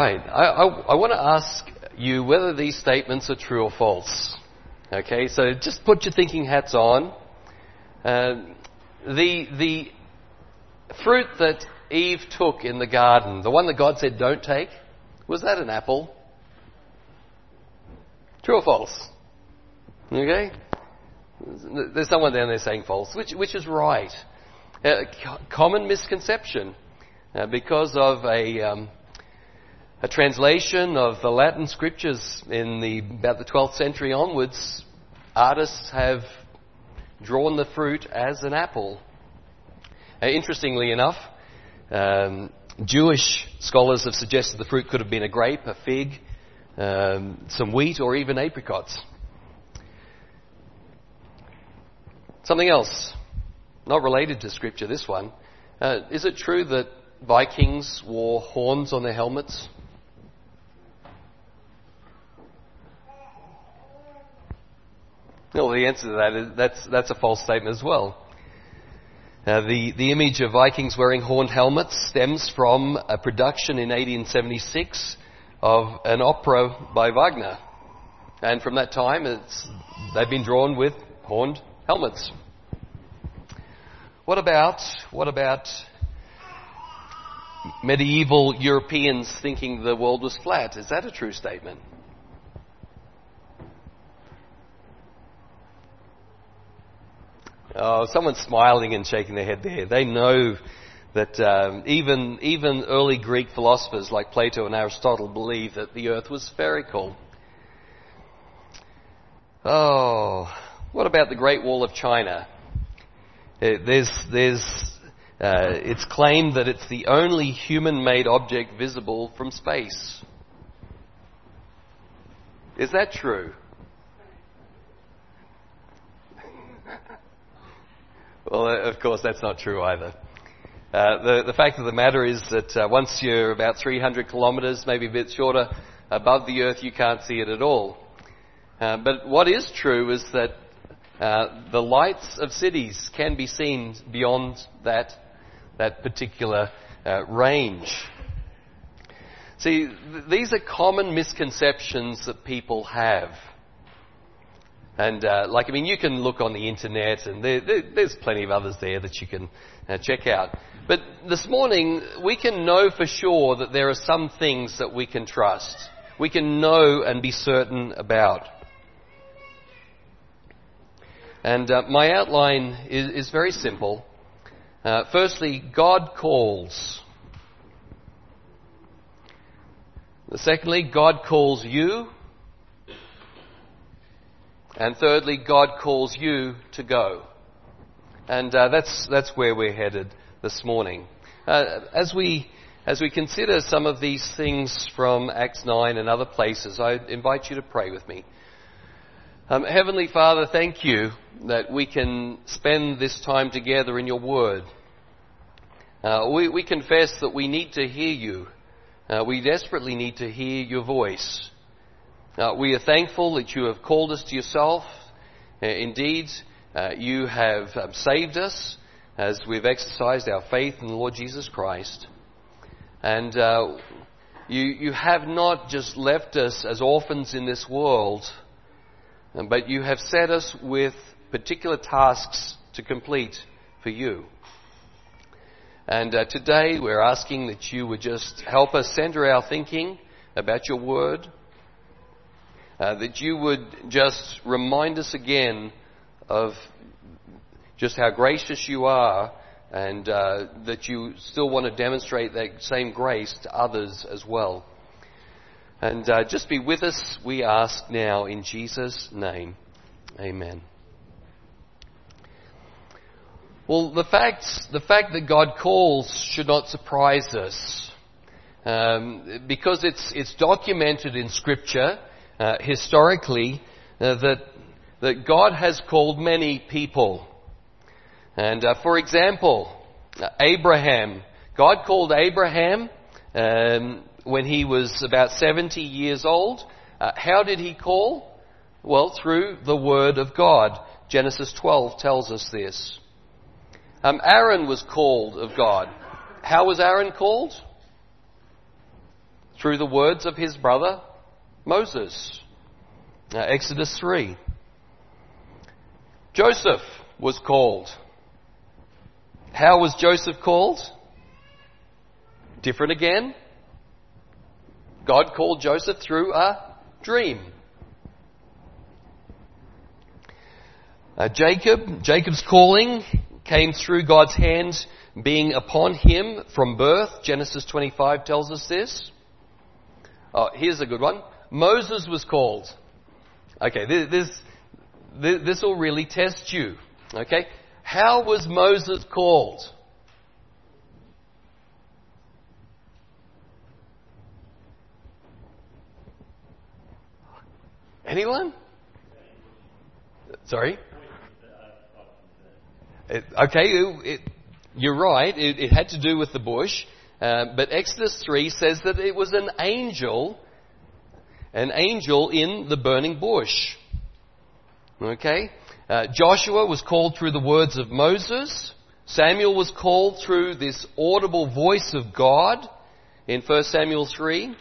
right. I want to ask you whether these statements are true or false. Okay, so just put your thinking hats on. The fruit that Eve took in the garden, the one that God said don't take, was that an apple? True or false? Okay? There's someone down there saying false, which is right. Common misconception because of a translation of the Latin scriptures in about the 12th century onwards. Artists have drawn the fruit as an apple. Interestingly enough, Jewish scholars have suggested the fruit could have been a grape, a fig, some wheat, or even apricots. Something else, not related to scripture, this one. Is it true that Vikings wore horns on their helmets? Well, the answer to that is that's a false statement as well. The image of Vikings wearing horned helmets stems from a production in 1876 of an opera by Wagner. And from that time, they've been drawn with horned helmets. What about medieval Europeans thinking the world was flat? Is that a true statement? Oh, someone's smiling and shaking their head there. They know that even early Greek philosophers like Plato and Aristotle believed that the earth was spherical. Oh, what about the Great Wall of China? It's claimed that it's the only human-made object visible from space. Is that true? Well, of course, that's not true either. The fact of the matter is that once you're about 300 kilometres, maybe a bit shorter, above the Earth, you can't see it at all. But what is true is that the lights of cities can be seen beyond that particular range. See, these are common misconceptions that people have. And you can look on the internet, and there's plenty of others there that you can check out. But this morning, we can know for sure that there are some things that we can trust. We can know and be certain about. And my outline is very simple. Firstly, God calls. Secondly, God calls you. And thirdly, God calls you to go. And that's where we're headed this morning. As we consider some of these things from Acts 9 and other places, I invite you to pray with me. Heavenly Father, thank you that we can spend this time together in your word. We confess that we need to hear you. We desperately need to hear your voice. We are thankful that you have called us to yourself. Indeed, you have saved us as we've exercised our faith in the Lord Jesus Christ. And you have not just left us as orphans in this world, but you have set us with particular tasks to complete for you. And today we're asking that you would just help us center our thinking about your word. That you would just remind us again of just how gracious you are, and that you still want to demonstrate that same grace to others as well. And just be with us, we ask now, in Jesus' name. Amen. Well, the fact that God calls should not surprise us, because it's documented in Scripture historically that God has called many people. And for example, Abraham. God called Abraham when he was about 70 years old. How did he call? Well, through the Word of God. Genesis 12 tells us this. Aaron was called of God. How was Aaron called? through the words of his brother Moses. Exodus 3. Joseph was called. How was Joseph called? Different again. God called Joseph through a dream. Jacob's calling came through God's hand being upon him from birth. Genesis 25 tells us this. Oh, here's a good one. Moses was called. Okay, this will really test you. Okay, how was Moses called? Anyone? Sorry? You're right. It had to do with the bush. But Exodus 3 says that it was an angel in the burning bush. Okay? Joshua was called through the words of Moses. Samuel was called through this audible voice of God in 1 Samuel 3.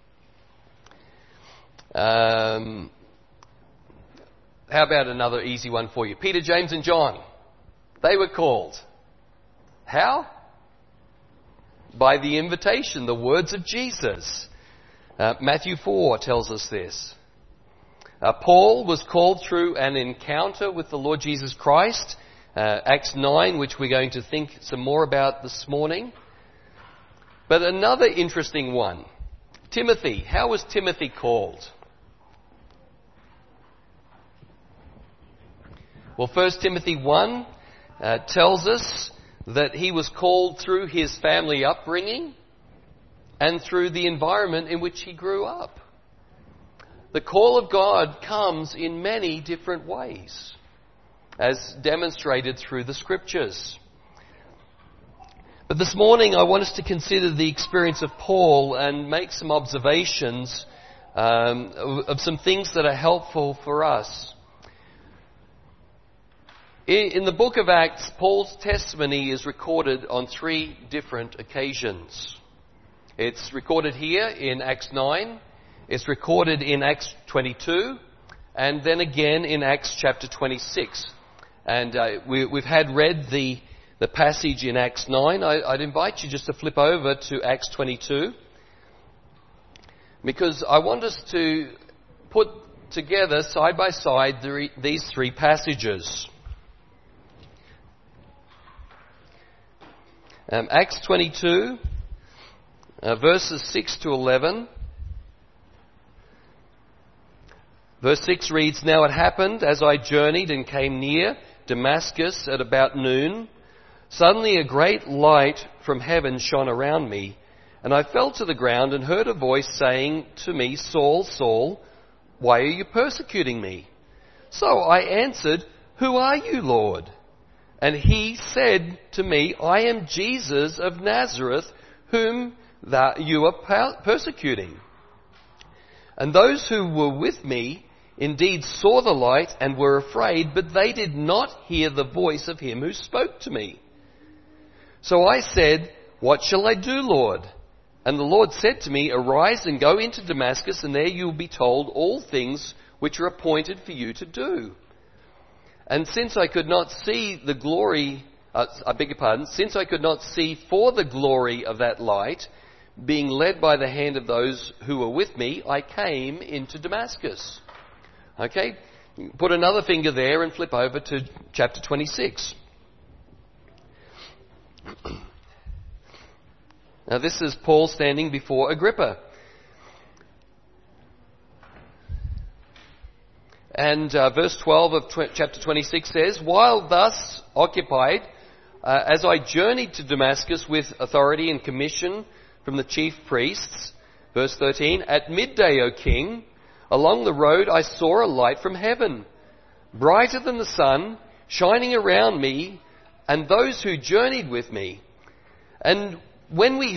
How about another easy one for you? Peter, James and John. They were called. How? By the invitation, the words of Jesus. Matthew 4 tells us this. Paul was called through an encounter with the Lord Jesus Christ. Acts 9, which we're going to think some more about this morning. But another interesting one. Timothy. How was Timothy called? Well, 1 Timothy 1 tells us that he was called through his family upbringing and through the environment in which he grew up. The call of God comes in many different ways, as demonstrated through the Scriptures. But this morning I want us to consider the experience of Paul and make some observations of some things that are helpful for us. In the book of Acts, Paul's testimony is recorded on 3 different occasions. It's recorded here in Acts 9, it's recorded in Acts 22, and then again in Acts chapter 26. And we've had read the passage in Acts 9. I'd invite you just to flip over to Acts 22, because I want us to put together side by side these 3 passages. Acts 22, verses 6 to 11. Verse 6 reads, "Now it happened, as I journeyed and came near Damascus at about noon, suddenly a great light from heaven shone around me, and I fell to the ground and heard a voice saying to me, 'Saul, Saul, why are you persecuting me?' So I answered, 'Who are you, Lord?' And he said to me, 'I am Jesus of Nazareth, whom you are persecuting.' And those who were with me indeed saw the light and were afraid, but they did not hear the voice of him who spoke to me. So I said, 'What shall I do, Lord?' And the Lord said to me, 'Arise and go into Damascus, and there you will be told all things which are appointed for you to do.' And since I could not see the glory, since I could not see for the glory of that light, being led by the hand of those who were with me, I came into Damascus." Okay, put another finger there and flip over to chapter 26. Now this is Paul standing before Agrippa. And verse 12 of chapter 26 says, "While thus occupied, as I journeyed to Damascus with authority and commission from the chief priests," verse 13, "At midday, O king, along the road I saw a light from heaven, brighter than the sun, shining around me and those who journeyed with me. And when we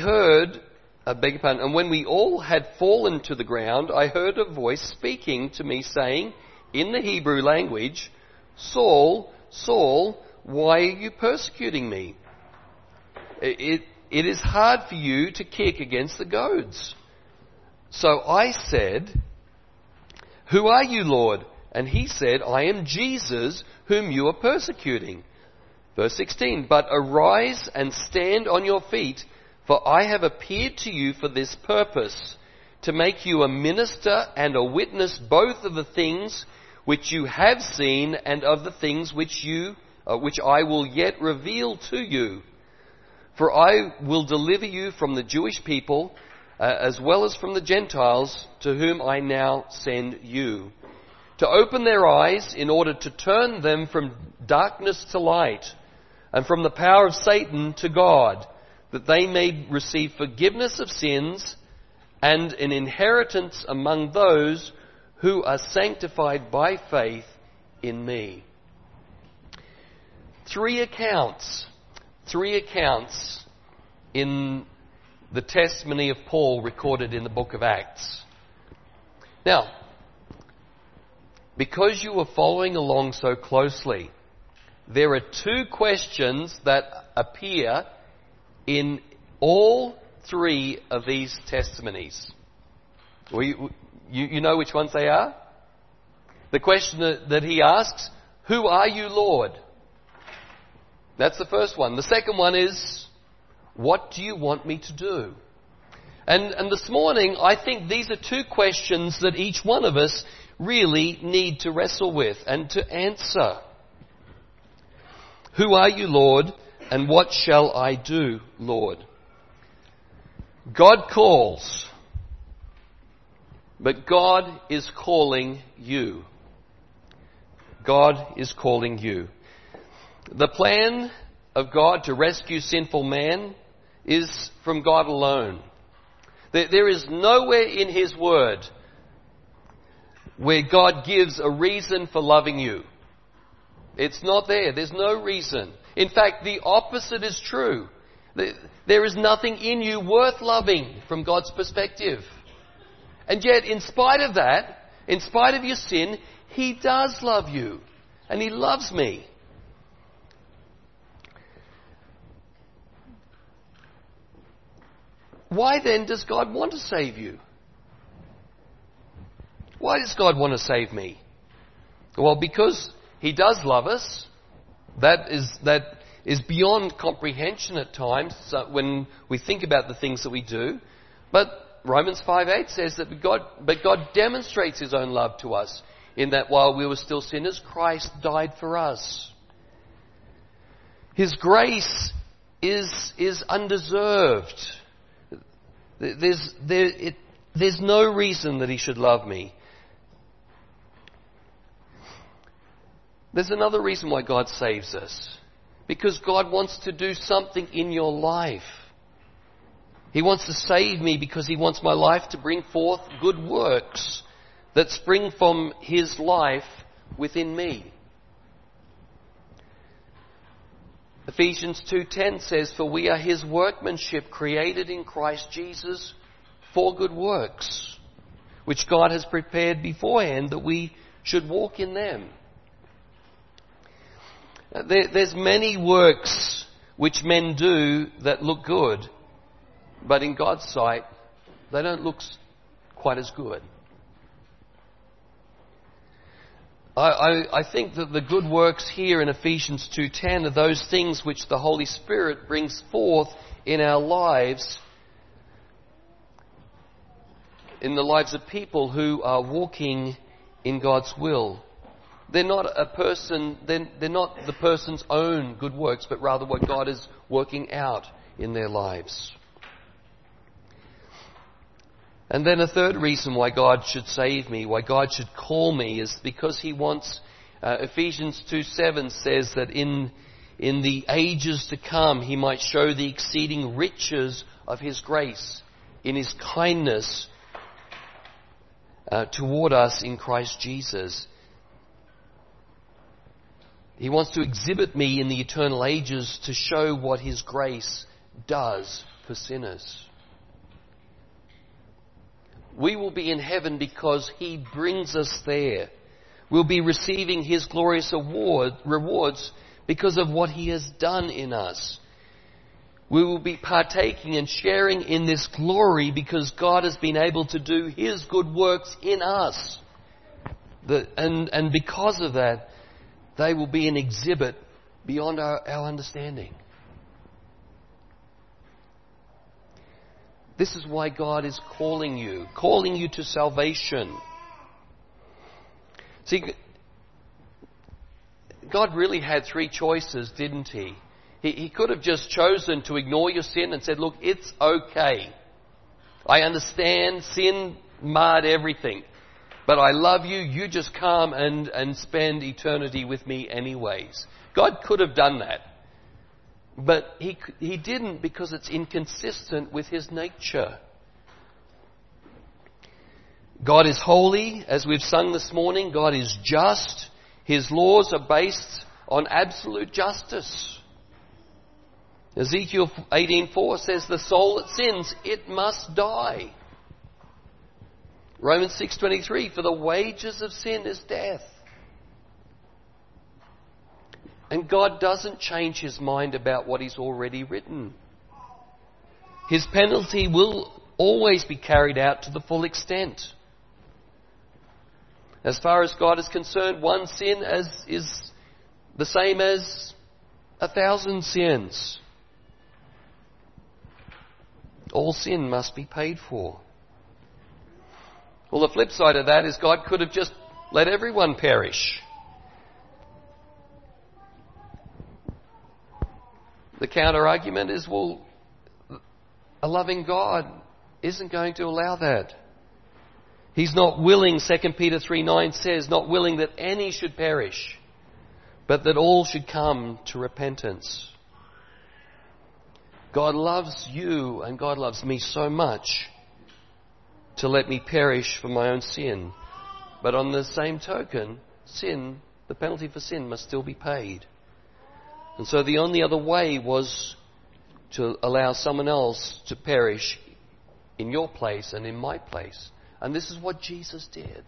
all had fallen to the ground, I heard a voice speaking to me saying, in the Hebrew language, 'Saul, Saul, why are you persecuting me? It is hard for you to kick against the goads.' So I said, "Who are you, Lord?" And he said, "I am Jesus, whom you are persecuting." Verse 16, "But arise and stand on your feet, for I have appeared to you for this purpose, to make you a minister and a witness both of the things which you have seen and of the things which I will yet reveal to you. For I will deliver you from the Jewish people, as well as from the Gentiles, to whom I now send you, to open their eyes in order to turn them from darkness to light, and from the power of Satan to God, that they may receive forgiveness of sins and an inheritance among those who are sanctified by faith in me." Three accounts in the testimony of Paul recorded in the book of Acts. Now, because you are following along so closely, there are two questions that appear in all three of these testimonies. You know which ones they are? The question that he asks, "Who are you, Lord?" That's the first one. The second one is, "What do you want me to do?" And this morning, I think these are two questions that each one of us really need to wrestle with and to answer. Who are you, Lord, and what shall I do, Lord? God calls, but God is calling you. God is calling you. The plan of God to rescue sinful man is from God alone. There is nowhere in His Word where God gives a reason for loving you. It's not there. There's no reason. In fact, the opposite is true. There is nothing in you worth loving from God's perspective. And yet, in spite of that, in spite of your sin, He does love you. And He loves me. Why then does God want to save you? Why does God want to save me? Well, because He does love us. That is beyond comprehension at times when we think about the things that we do. But Romans 5:8 says that God demonstrates His own love to us in that while we were still sinners, Christ died for us. His grace is undeserved. There's no reason that He should love me. There's another reason why God saves us. Because God wants to do something in your life. He wants to save me because He wants my life to bring forth good works that spring from His life within me. Ephesians 2:10 says, "For we are His workmanship, created in Christ Jesus for good works, which God has prepared beforehand that we should walk in them." There's many works which men do that look good, but in God's sight, they don't look quite as good. I think that the good works here in Ephesians 2:10 are those things which the Holy Spirit brings forth in our lives, in the lives of people who are walking in God's will. They're not they're not the person's own good works, but rather what God is working out in their lives. And then a third reason why God should save me, why God should call me, is because He wants, Ephesians 2:7 says that in the ages to come He might show the exceeding riches of His grace in His kindness toward us in Christ Jesus. He wants to exhibit me in the eternal ages to show what His grace does for sinners. We will be in heaven because He brings us there. We'll be receiving His glorious rewards because of what He has done in us. We will be partaking and sharing in this glory because God has been able to do His good works in us. And because of that, they will be an exhibit beyond our understanding. This is why God is calling you to salvation. See, God really had three choices, didn't He? He could have just chosen to ignore your sin and said, look, it's okay. I understand sin marred everything. But I love you. You just come and spend eternity with me anyways. God could have done that. But He didn't, because it's inconsistent with His nature. God is holy, as we've sung this morning. God is just. His laws are based on absolute justice. Ezekiel 18:4 says, the soul that sins, it must die. Romans 6:23, for the wages of sin is death. And God doesn't change His mind about what He's already written. His penalty will always be carried out to the full extent. As far as God is concerned, one sin is the same as 1,000 sins. All sin must be paid for. Well, the flip side of that is God could have just let everyone perish. The counter-argument is, well, a loving God isn't going to allow that. He's not willing, 2 Peter 3:9 says, not willing that any should perish, but that all should come to repentance. God loves you and God loves me so much to let me perish for my own sin. But on the same token, sin, the penalty for sin must still be paid. And so the only other way was to allow someone else to perish in your place and in my place. And this is what Jesus did.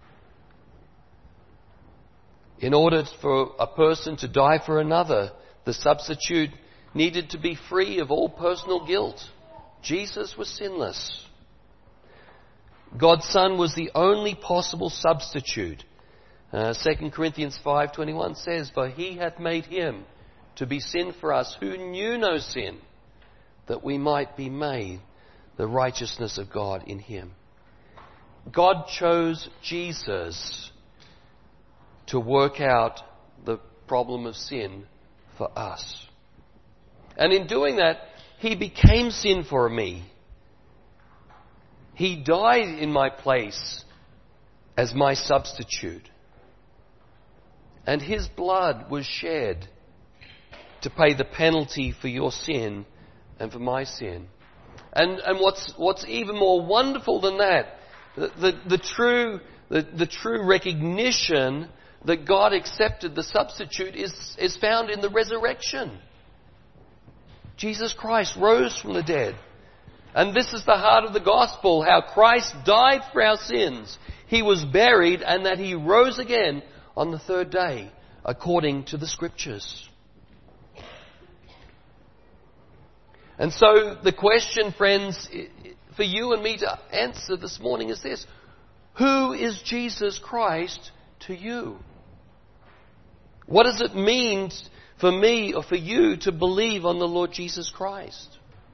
In order for a person to die for another, the substitute needed to be free of all personal guilt. Jesus was sinless. God's Son was the only possible substitute. 2 Corinthians 5:21 says, for He hath made Him to be sin for us who knew no sin, that we might be made the righteousness of God in Him. God chose Jesus to work out the problem of sin for us. And in doing that, He became sin for me. He died in my place as my substitute. And His blood was shed to pay the penalty for your sin and for my sin. And what's even more wonderful than that, the true recognition that God accepted the substitute is found in the resurrection. Jesus Christ rose from the dead. And this is the heart of the gospel, how Christ died for our sins. He was buried and that He rose again on the third day, according to the Scriptures. And so the question, friends, for you and me to answer this morning is this: who is Jesus Christ to you? What does it mean for me or for you to believe on the Lord Jesus Christ?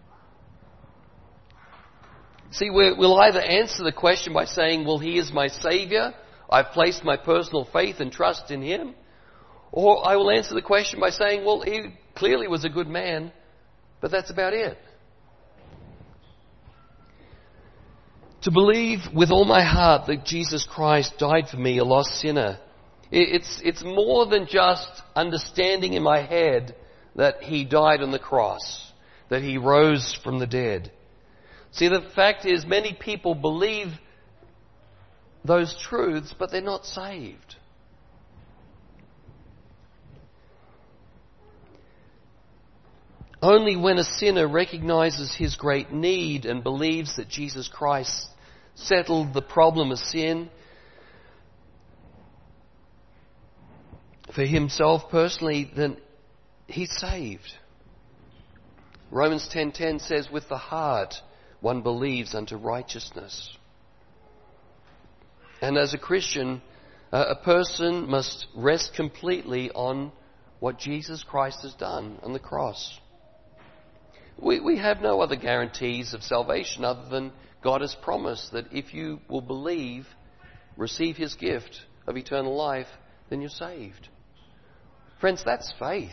See, we'll either answer the question by saying, well, He is my Saviour, I've placed my personal faith and trust in Him. Or I will answer the question by saying, well, He clearly was a good man, but that's about it. To believe with all my heart that Jesus Christ died for me, a lost sinner, it's more than just understanding in my head that He died on the cross, that He rose from the dead. See, the fact is, many people believe those truths, but they're not saved. Only when a sinner recognizes his great need and believes that Jesus Christ settled the problem of sin for himself personally, then he's saved. Romans 10:10 says, with the heart one believes unto righteousness. And as a Christian, a person must rest completely on what Jesus Christ has done on the cross. We have no other guarantees of salvation other than God has promised that if you will believe, receive His gift of eternal life, then you're saved. Friends, that's faith.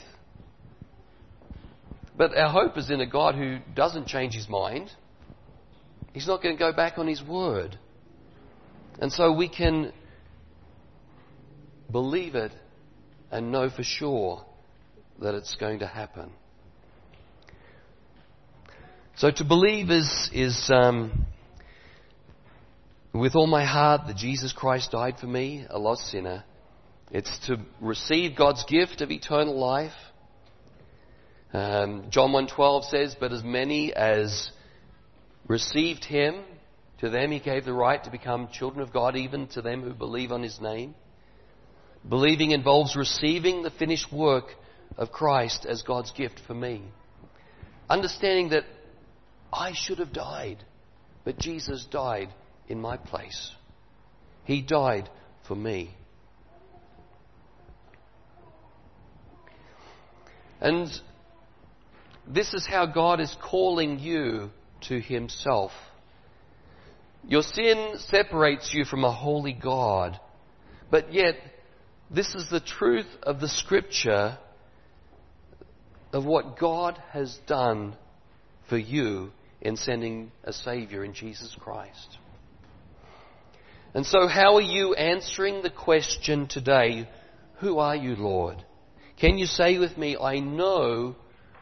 But our hope is in a God who doesn't change His mind. He's not going to go back on His word. And so we can believe it and know for sure that it's going to happen. So to believe is with all my heart that Jesus Christ died for me, a lost sinner. It's to receive God's gift of eternal life. John 1:12 says, but as many as received Him, to them He gave the right to become children of God, even to them who believe on His name. Believing involves receiving the finished work of Christ as God's gift for me. Understanding that I should have died, but Jesus died in my place. He died for me. And this is how God is calling you to Himself. Your sin separates you from a holy God, but yet this is the truth of the Scripture of what God has done for you in sending a Saviour in Jesus Christ. And so how are you answering the question today, who are you, Lord? Can you say with me, I know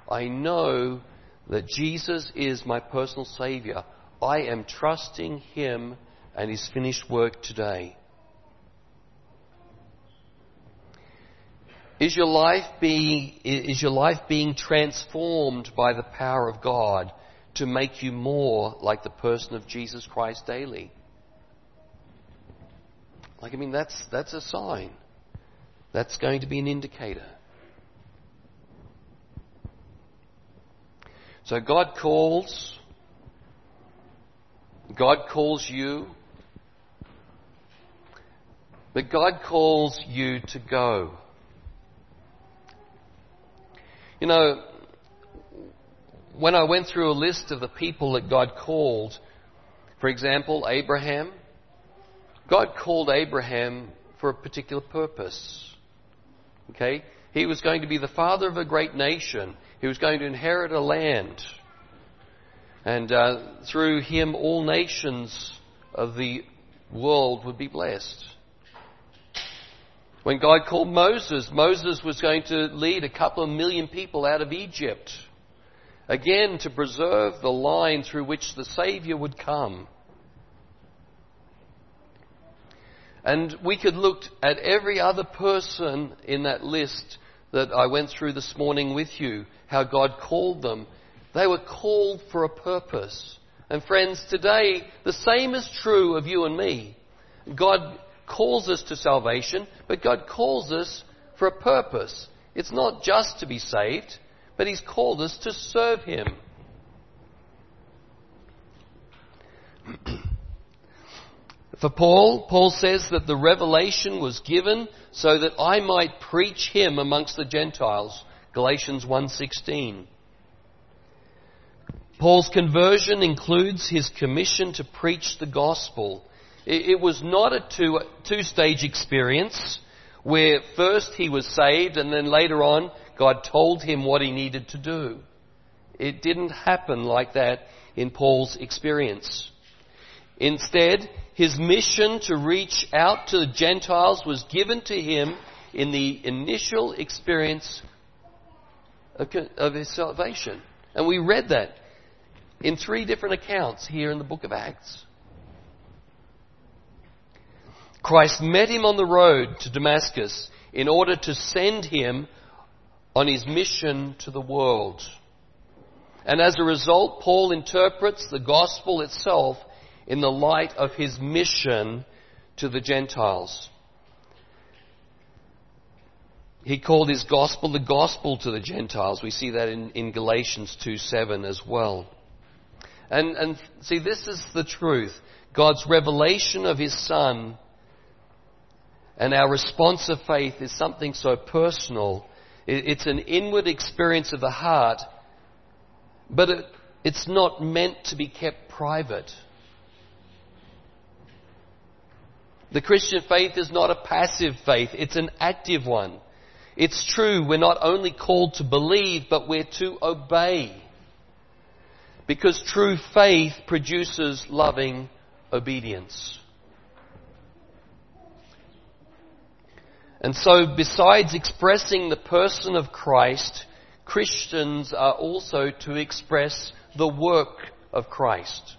that Jesus is my personal Saviour. I am trusting Him and His finished work today. Is your life being transformed by the power of God to make you more like the person of Jesus Christ daily? That's a sign. That's going to be an indicator. So God calls you, but God calls you to go. You know, when I went through a list of the people that God called, for example, Abraham, God called Abraham for a particular purpose. Okay? He was going to be the father of a great nation. He was going to inherit a land. And through him, all nations of the world would be blessed. When God called Moses, Moses was going to lead a couple of million people out of Egypt. Again, to preserve the line through which the Saviour would come. And we could look at every other person in that list that I went through this morning with you, how God called them. They were called for a purpose. And friends, today, the same is true of you and me. God calls us to salvation, but God calls us for a purpose. It's not just to be saved, but He's called us to serve Him. For Paul says that the revelation was given so that I might preach Him amongst the Gentiles. Galatians 1:16. Paul's conversion includes his commission to preach the gospel. It was not a two-stage experience where first he was saved and then later on God told him what he needed to do. It didn't happen like that in Paul's experience. Instead, his mission to reach out to the Gentiles was given to him in the initial experience of his salvation. And we read that in 3 different accounts here in the book of Acts. Christ met him on the road to Damascus in order to send him on his mission to the world. And as a result, Paul interprets the gospel itself in the light of his mission to the Gentiles. He called his gospel the gospel to the Gentiles. We see that in Galatians 2:7 as well. And see, this is the truth. God's revelation of his Son and our response of faith is something so personal. It's an inward experience of the heart, but it's not meant to be kept private. The Christian faith is not a passive faith, it's an active one. It's true, we're not only called to believe, but we're to obey. Because true faith produces loving obedience. And so, besides expressing the person of Christ, Christians are also to express the work of Christ.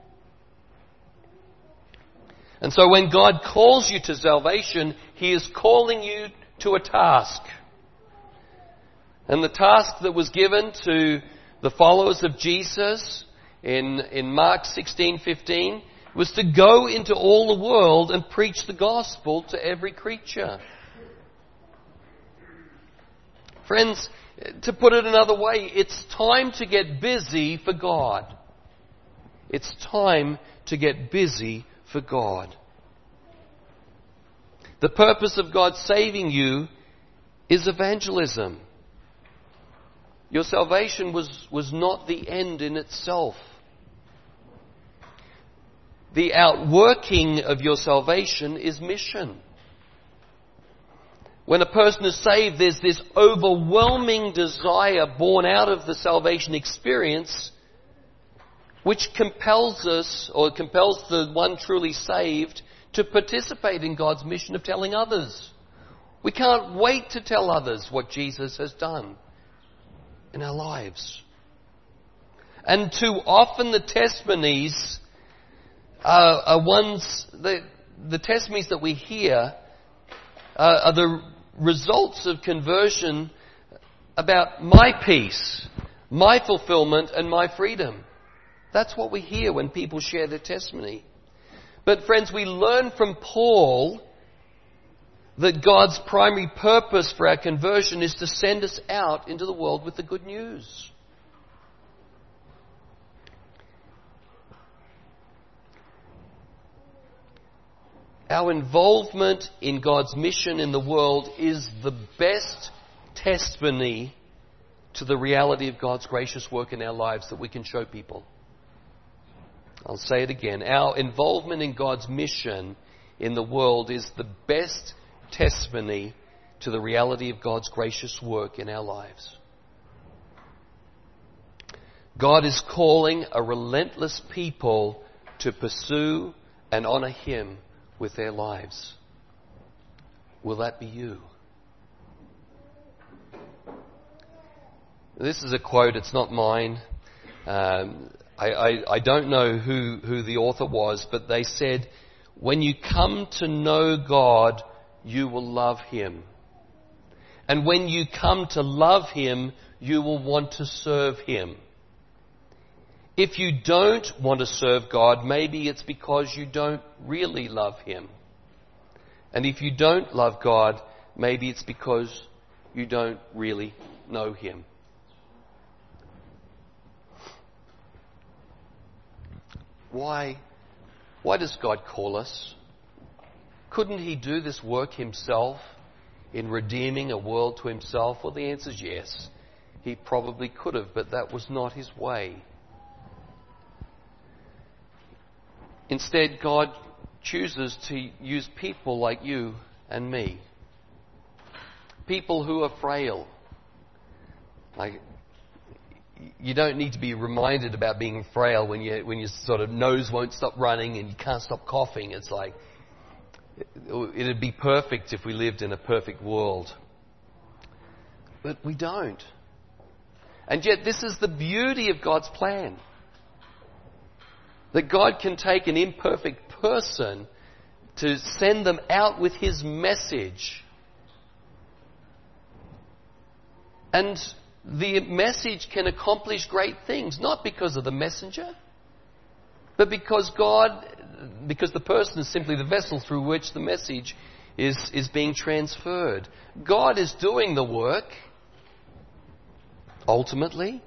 And so when God calls you to salvation, He is calling you to a task. And the task that was given to the followers of Jesus in Mark 16:15 was to go into all the world and preach the gospel to every creature. Friends, to put it another way, it's time to get busy for God. It's time to get busy for God. The purpose of God saving you is evangelism. Your salvation was not the end in itself. The outworking of your salvation is mission. When a person is saved, there's this overwhelming desire born out of the salvation experience which compels us, or compels the one truly saved, to participate in God's mission of telling others. We can't wait to tell others what Jesus has done in our lives. And too often the testimonies are ones, the testimonies that we hear are the results of conversion about my peace, my fulfillment, and my freedom. That's what we hear when people share their testimony. But friends, we learn from Paul that God's primary purpose for our conversion is to send us out into the world with the good news. Our involvement in God's mission in the world is the best testimony to the reality of God's gracious work in our lives that we can show people. I'll say it again. Our involvement in God's mission in the world is the best testimony to the reality of God's gracious work in our lives. God is calling a relentless people to pursue and honour Him with their lives. Will that be you? This is a quote, it's not mine. I don't know who the author was, but they said, when you come to know God, you will love Him. And when you come to love Him, you will want to serve Him. If you don't want to serve God, maybe it's because you don't really love Him. And if you don't love God, maybe it's because you don't really know Him. Why does God call us? Couldn't He do this work Himself in redeeming a world to Himself? Well, the answer is yes. He probably could have, but that was not His way. Instead, God chooses to use people like you and me. People who are frail. Like, you don't need to be reminded about being frail when your sort of nose won't stop running and you can't stop coughing. It's like, it'd be perfect if we lived in a perfect world. But we don't. And yet this is the beauty of God's plan. That God can take an imperfect person to send them out with His message. And the message can accomplish great things, not because of the messenger, but because the person is simply the vessel through which the message is being transferred. God is doing the work, ultimately.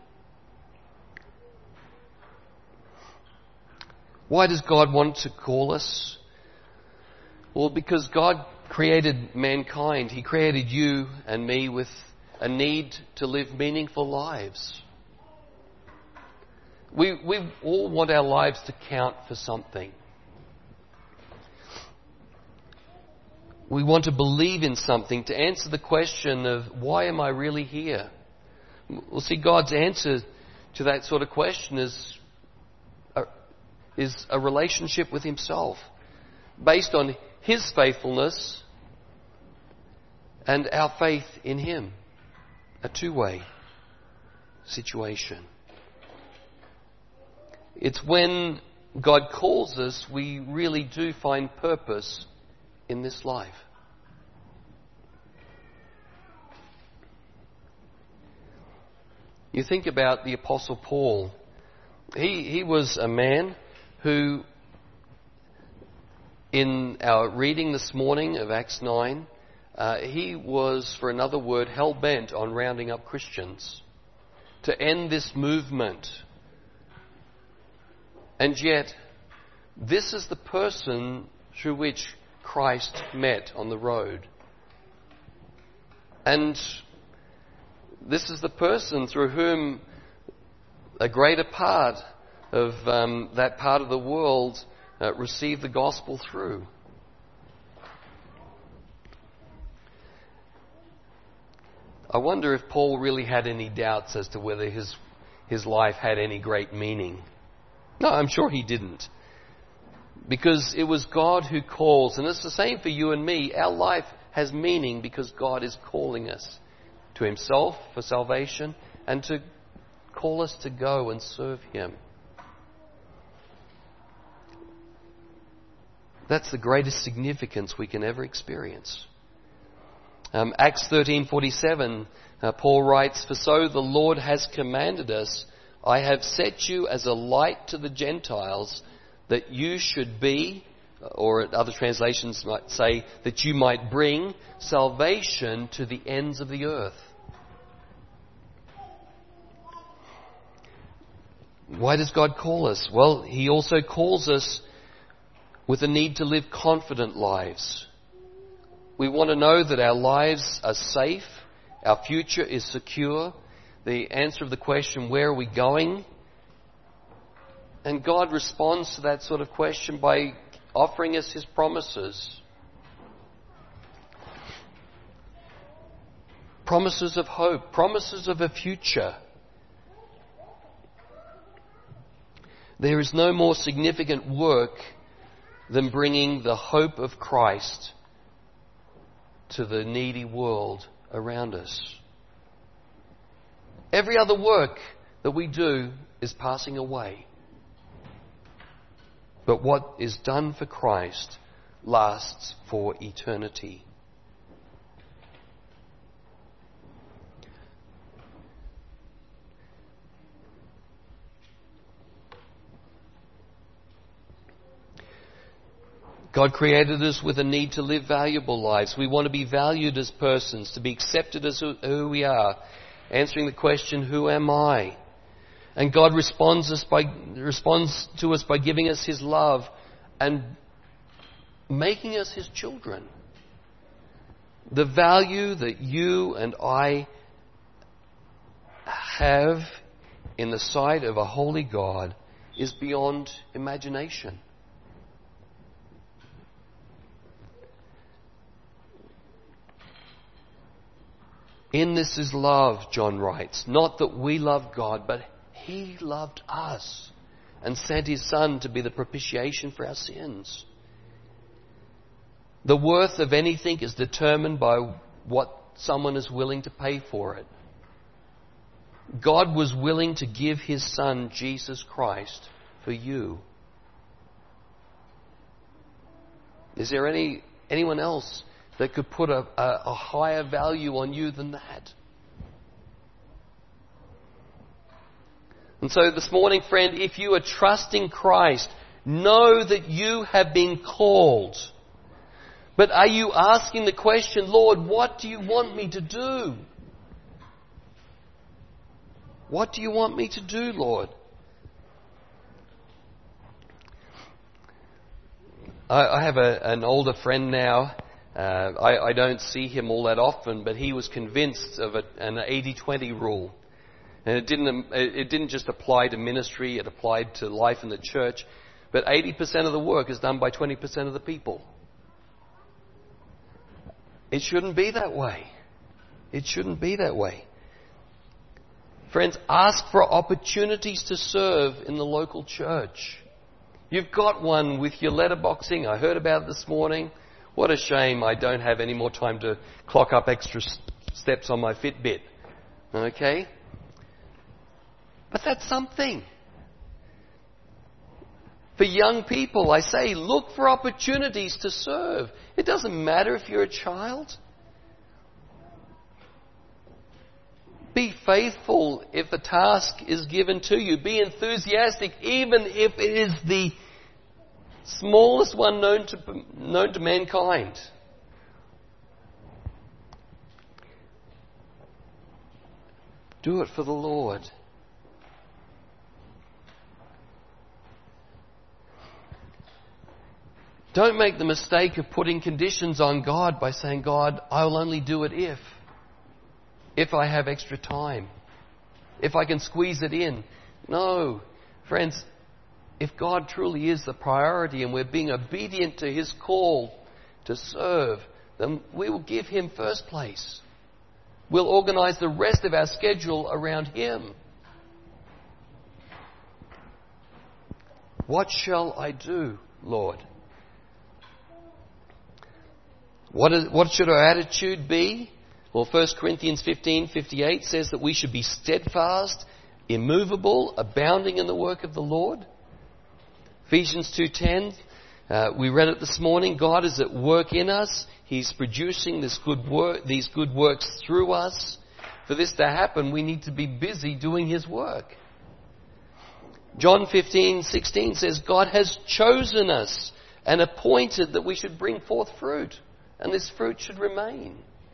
Why does God want to call us? Well, because God created mankind. He created you and me with a need to live meaningful lives. We all want our lives to count for something. We want to believe in something, to answer the question of, why am I really here? Well, see, God's answer to that sort of question is a relationship with Himself, based on His faithfulness and our faith in Him. A two-way situation. It's when God calls us, we really do find purpose in this life. You think about the Apostle Paul. He was a man who, in our reading this morning of Acts 9, he was, for another word, hell-bent on rounding up Christians to end this movement. And yet, this is the person through which Christ met on the road. And this is the person through whom a greater part of that part of the world received the gospel through. I wonder if Paul really had any doubts as to whether his life had any great meaning. No, I'm sure he didn't. Because it was God who calls. And it's the same for you and me. Our life has meaning because God is calling us to Himself for salvation and to call us to go and serve Him. That's the greatest significance we can ever experience. Acts 13:47, Paul writes, "For so the Lord has commanded us, I have set you as a light to the Gentiles, that you should be," or other translations might say, that you might bring salvation to the ends of the earth. Why does God call us? Well, He also calls us with a need to live confident lives. We want to know that our lives are safe, our future is secure. The answer of the question, where are we going? And God responds to that sort of question by offering us His promises. Promises of hope, promises of a future. There is no more significant work than bringing the hope of Christ to the needy world around us. Every other work that we do is passing away. But what is done for Christ lasts for eternity. God created us with a need to live valuable lives. We want to be valued as persons, to be accepted as who we are, answering the question, who am I? And God responds to us by giving us His love and making us His children. The value that you and I have in the sight of a holy God is beyond imagination. In this is love, John writes, not that we love God, but He loved us and sent His Son to be the propitiation for our sins. The worth of anything is determined by what someone is willing to pay for it. God was willing to give His Son, Jesus Christ, for you. Is there anyone else that could put a higher value on you than that? And so this morning, friend, if you are trusting Christ, know that you have been called. But are you asking the question, Lord, what do you want me to do? What do you want me to do, Lord? I have an older friend now. I don't see him all that often, but he was convinced of an 80-20 rule. And it didn't just apply to ministry, it applied to life in the church. But 80% of the work is done by 20% of the people. It shouldn't be that way. It shouldn't be that way. Friends, ask for opportunities to serve in the local church. You've got one with your letterboxing. I heard about it this morning. What a shame I don't have any more time to clock up extra steps on my Fitbit. Okay? But that's something. For young people, I say, look for opportunities to serve. It doesn't matter if you're a child. Be faithful if the task is given to you. Be enthusiastic even if it is the smallest one known to mankind. Do it for the Lord. Don't make the mistake of putting conditions on God by saying, God, I'll only do it if I have extra time, if I can squeeze it in. No, friends, if God truly is the priority and we're being obedient to His call to serve, then we will give Him first place. We'll organise the rest of our schedule around Him. What shall I do, Lord? What should our attitude be? Well, 1 Corinthians 15:58 says that we should be steadfast, immovable, abounding in the work of the Lord. Ephesians 2:10, we read it this morning. God is at work in us. He's producing these good works through us. For this to happen, we need to be busy doing His work. John 15:16 says, God has chosen us and appointed that we should bring forth fruit, and this fruit should remain.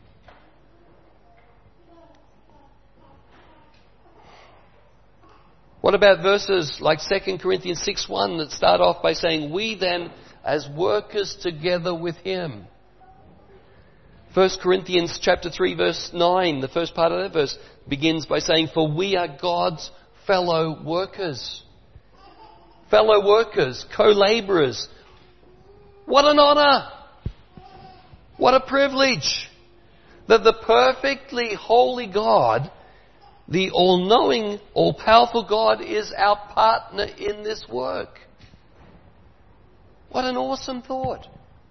What about verses like 2 Corinthians 6:1 that start off by saying, we then as workers together with Him? 1 Corinthians chapter 3 verse 9, the first part of that verse begins by saying, for we are God's fellow workers. Fellow workers, co-labourers. What an honour! What a privilege that the perfectly holy God, the all-knowing, all-powerful God, is our partner in this work. What an awesome thought.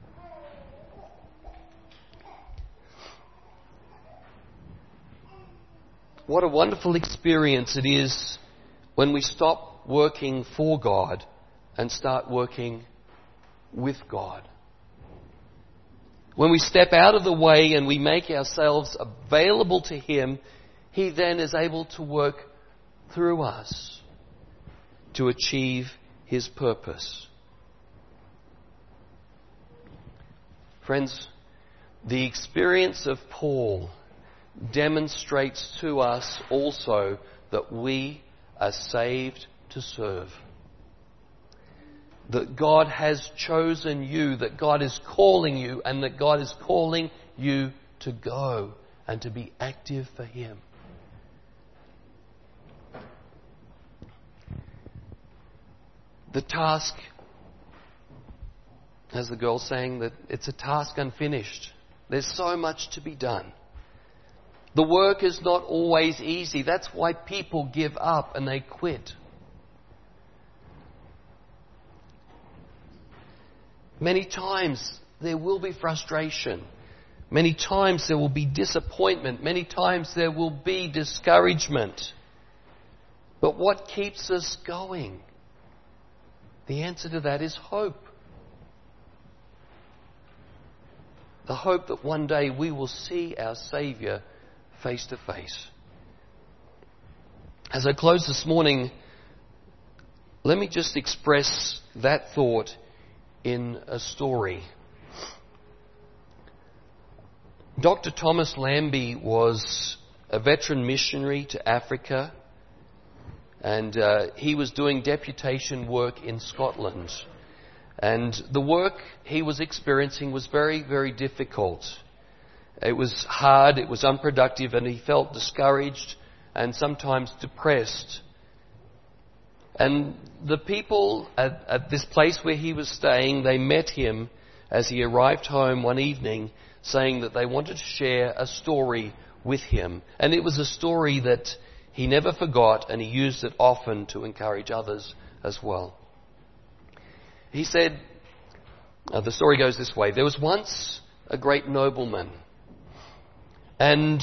What a wonderful experience it is when we stop working for God and start working with God. When we step out of the way and we make ourselves available to Him, He then is able to work through us to achieve His purpose. Friends, the experience of Paul demonstrates to us also that we are saved to serve. That God has chosen you, that God is calling you, and that God is calling you to go and to be active for Him. The task, as the girl sang, that it's a task unfinished. There's so much to be done. The work is not always easy. That's why people give up and they quit. Many times there will be frustration. Many times there will be disappointment. Many times there will be discouragement. But what keeps us going? The answer to that is hope. The hope that one day we will see our Saviour face to face. As I close this morning, let me just express that thought in a story. Dr. Thomas Lambie was a veteran missionary to Africa, and he was doing deputation work in Scotland. And the work he was experiencing was very, very difficult. It was hard, it was unproductive, and he felt discouraged and sometimes depressed. And the people at this place where he was staying, they met him as he arrived home one evening, saying that they wanted to share a story with him. And it was a story that he never forgot, and he used it often to encourage others as well. He said, the story goes this way: there was once a great nobleman, and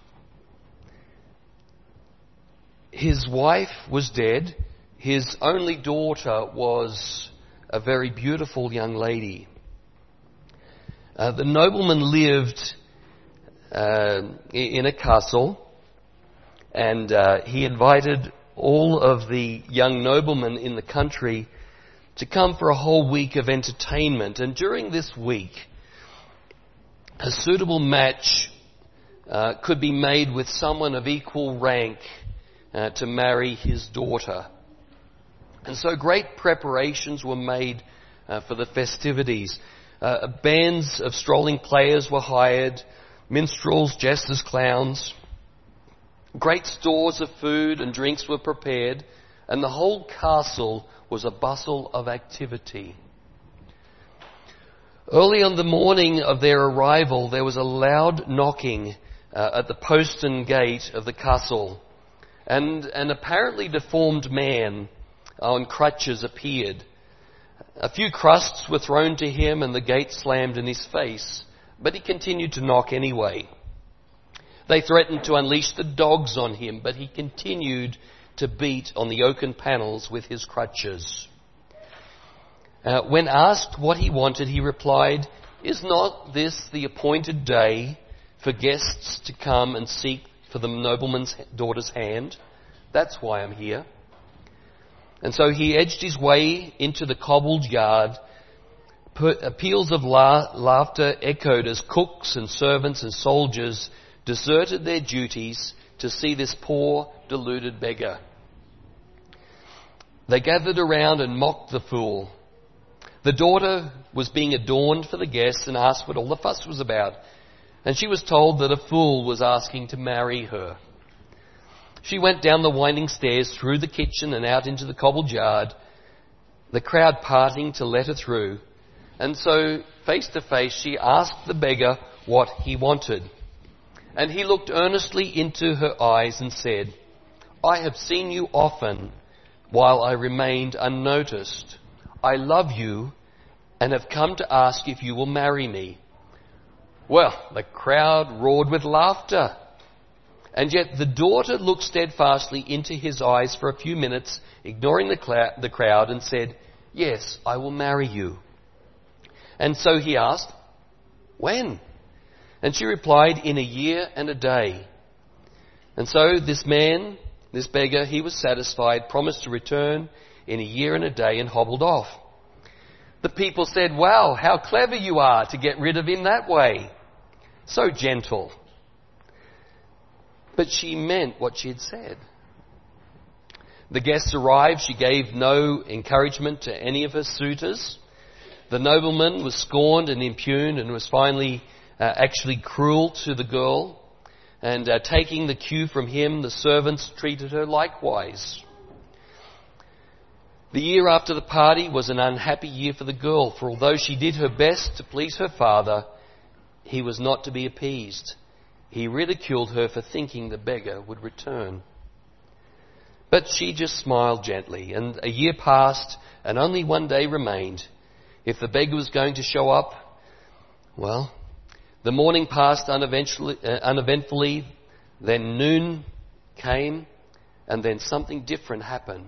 his wife was dead. His only daughter was a very beautiful young lady. The nobleman lived in a castle, and he invited all of the young noblemen in the country to come for a whole week of entertainment. And during this week, a suitable match could be made with someone of equal rank to marry his daughter. And so great preparations were made for the festivities. Bands of strolling players were hired, minstrels, jesters, clowns. Great stores of food and drinks were prepared, and the whole castle was a bustle of activity. Early on the morning of their arrival, there was a loud knocking at the postern gate of the castle, and an apparently deformed man on crutches appeared. A few crusts were thrown to him and the gate slammed in his face, but he continued to knock anyway. They threatened to unleash the dogs on him, but he continued to beat on the oaken panels with his crutches. When asked what he wanted, he replied, "Is not this the appointed day for guests to come and seek for the nobleman's daughter's hand? That's why I'm here." And so he edged his way into the cobbled yard. Peals of laughter echoed as cooks and servants and soldiers deserted their duties to see this poor, deluded beggar. They gathered around and mocked the fool. The daughter was being adorned for the guests and asked what all the fuss was about. And she was told that a fool was asking to marry her. She went down the winding stairs, through the kitchen and out into the cobbled yard, the crowd parting to let her through. And so, face to face, she asked the beggar what he wanted. And he looked earnestly into her eyes and said, "I have seen you often while I remained unnoticed. I love you and have come to ask if you will marry me." Well, the crowd roared with laughter. And yet the daughter looked steadfastly into his eyes for a few minutes, ignoring the crowd, and said, "Yes, I will marry you." And so he asked, "When?" And she replied, "In a year and a day." And so this man, this beggar, he was satisfied, promised to return in a year and a day, and hobbled off. The people said, "Wow, how clever you are to get rid of him that way. So gentle." But she meant what she had said. The guests arrived. She gave no encouragement to any of her suitors. The nobleman was scorned and impugned and was finally actually cruel to the girl. And taking the cue from him, the servants treated her likewise. The year after the party was an unhappy year for the girl, for although she did her best to please her father, he was not to be appeased. He ridiculed her for thinking the beggar would return. But she just smiled gently, and a year passed, and only one day remained. If the beggar was going to show up, well, the morning passed uneventfully, then noon came, and then something different happened.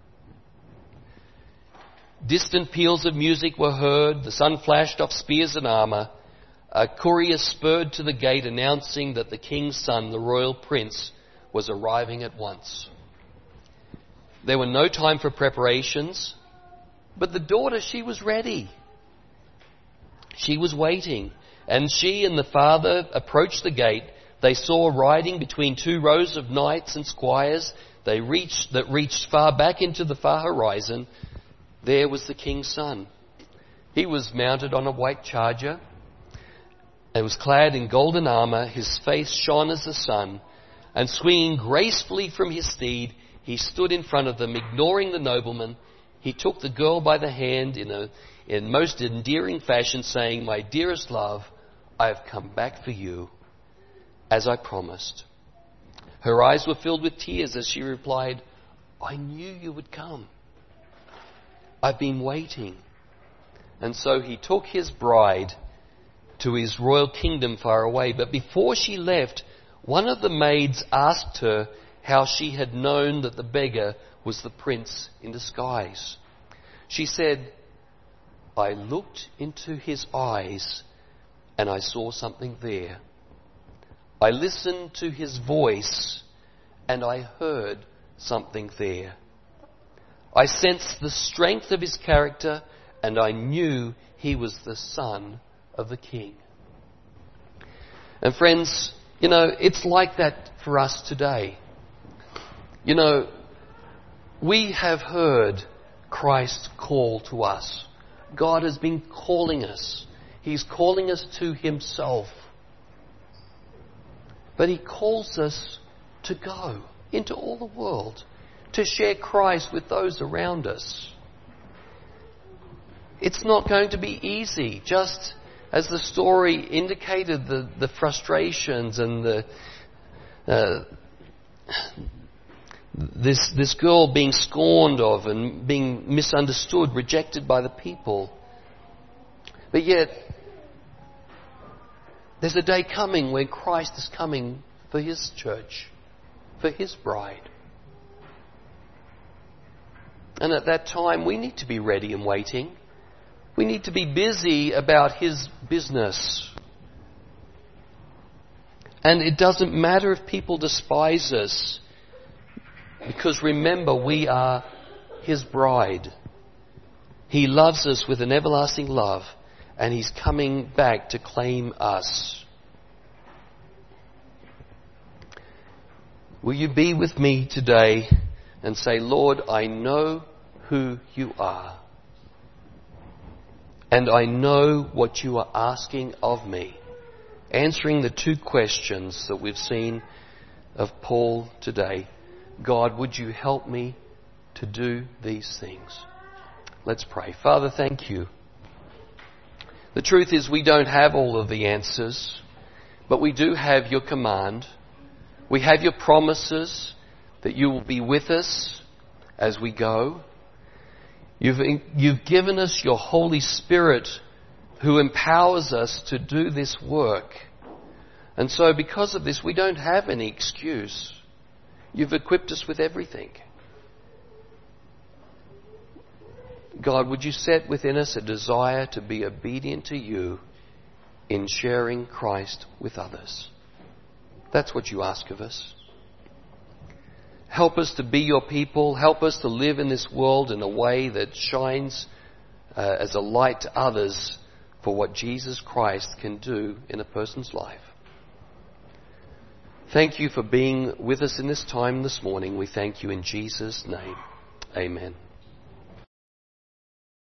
Distant peals of music were heard, the sun flashed off spears and armour. A courier spurred to the gate announcing that the king's son, the royal prince, was arriving at once. There were no time for preparations, but the daughter, she was ready. She was waiting, And she and the father approached the gate. They saw riding between 2 rows of knights and squires that reached far back into the far horizon. There was the king's son. He was mounted on a white charger and was clad in golden armour. His face shone as the sun, and swinging gracefully from his steed, he stood in front of them, ignoring the nobleman. He took the girl by the hand in most endearing fashion, saying, "My dearest love, I have come back for you, as I promised." Her eyes were filled with tears as she replied, "I knew you would come. I've been waiting." And so he took his bride to his royal kingdom far away. But before she left, one of the maids asked her how she had known that the beggar was the prince in disguise. She said, "I looked into his eyes and I saw something there. I listened to his voice and I heard something there. I sensed the strength of his character and I knew he was the son of the king." And friends, it's like that for us today. We have heard Christ's call to us. God has been calling us. He's calling us to himself. But he calls us to go into all the world, to share Christ with those around us. It's not going to be easy, just as the story indicated, the frustrations and this girl being scorned of and being misunderstood, rejected by the people. But yet, there's a day coming when Christ is coming for his church, for his bride. And at that time, we need to be ready and waiting. We need to be busy about his business. And it doesn't matter if people despise us, because remember, we are his bride. He loves us with an everlasting love, and he's coming back to claim us. Will you be with me today and say, "Lord, I know who you are. And I know what you are asking of me," answering the 2 questions that we've seen of Paul today. God, would you help me to do these things? Let's pray. Father, thank you. The truth is we don't have all of the answers, but we do have your command. We have your promises that you will be with us as we go. You've given us your Holy Spirit who empowers us to do this work. And so because of this, we don't have any excuse. You've equipped us with everything. God, would you set within us a desire to be obedient to you in sharing Christ with others? That's what you ask of us. Help us to be your people. Help us to live in this world in a way that shines as a light to others for what Jesus Christ can do in a person's life. Thank you for being with us in this time this morning. We thank you in Jesus' name. Amen.